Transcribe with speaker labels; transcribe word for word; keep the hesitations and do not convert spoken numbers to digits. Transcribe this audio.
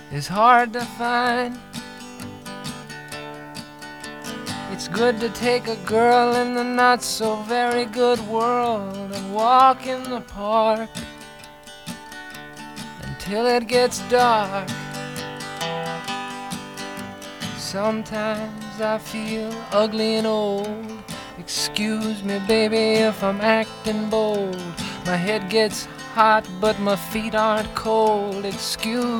Speaker 1: is hard to find. It's good to take a girl in the not so very good world and walk in the park until it gets dark. Sometimes I feel ugly and old. Excuse me, baby, if I'm acting bold. My head gets hot, but my feet aren't cold. Excuse